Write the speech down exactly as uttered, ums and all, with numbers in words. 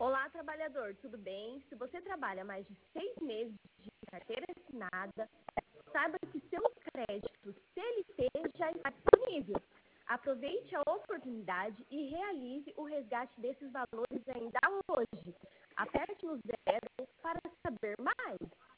Olá, trabalhador, tudo bem? Se você trabalha mais de seis meses de carteira assinada, saiba que seu crédito C L T já está disponível. Aproveite a oportunidade e realize o resgate desses valores ainda hoje. Aperte no zero para saber mais.